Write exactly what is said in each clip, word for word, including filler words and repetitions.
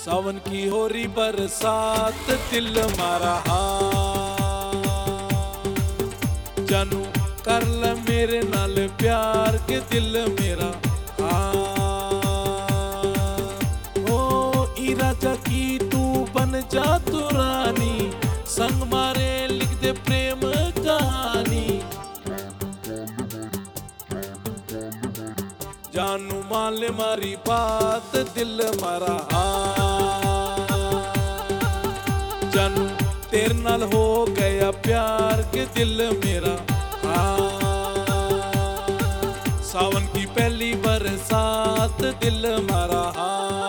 सावन की हो रही बरसात दिल मारा हाँ जानू कर ले मेरे नाल प्यार के दिल मेरा हाँ ओ इराजा की तू बन जा तू रानी संग मारे लिख दे प्रेम कहानी जानू मान ले मारी बात दिल मारा हाँ जानू तेरे नाल हो गया प्यार के दिल मेरा हाँ सावन की पहली बरसात दिल मारा हाँ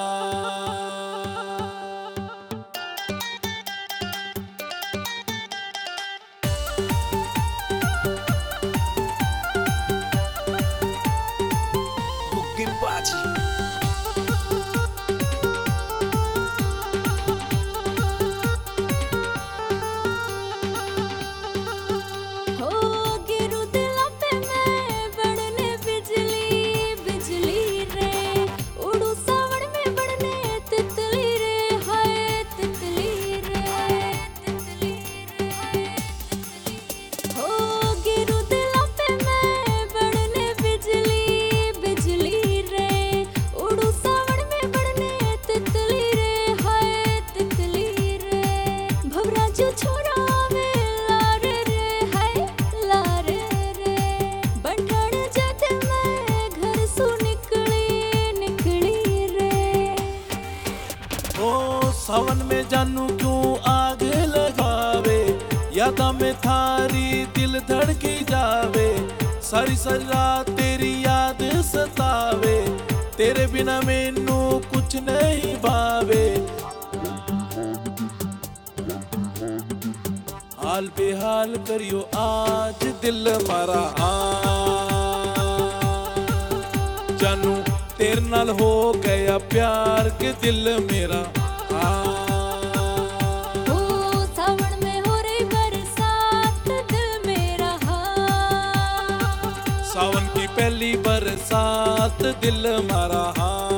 सावन में जानू क्यों आग लगावे यादा में थारी दिल धड़की जावे सारी सारी रात तेरी याद सतावे तेरे बिना मैनू कुछ नहीं भावे हाल बेहाल करियो आज दिल मारा जानू तेरे नाल हो गया प्यार के दिल मेरा ओ सावन में हो रही बरसात दिल मेरा हाँ सावन की पहली बरसात दिल मारा हाँ।